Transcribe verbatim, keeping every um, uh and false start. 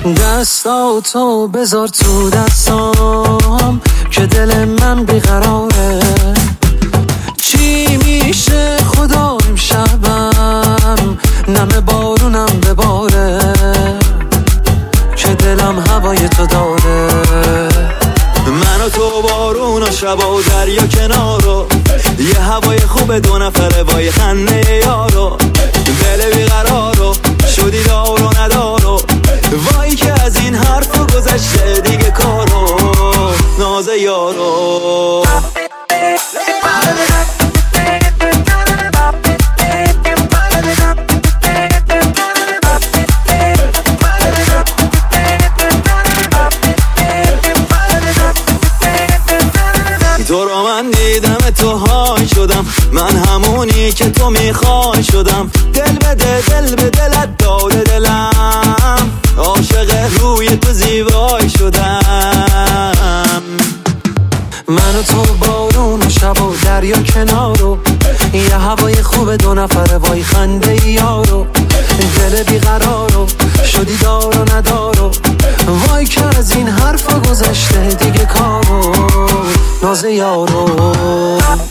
دستاتو بذار تو دستام که دل من بیقراره. چی میشه خدا امشبم نم بارونم بباره که دلم هوای تو داره. من و تو بارون و شب و دریا کنارو، یه هوای خوب دو نفره وای خنده یارو. دل بیقرارو شدی دار و ندارو، وای که از این حرف گذشته دیگه کارو ناز یارو. تو رو من دیدم تو های شدم، من همونی که تو میخوای شدم. دل بده دل به دلت داده دلم، عاشق روی تو زیبای شدم. من و تو بارون و شب و دریا کنارو، یه هوای خوب دو نفره وای خنده یارو. دل بیقرارو شدی دار و ندارو، وای که از این حرفا گذشته دیگه کارو ناز یارو.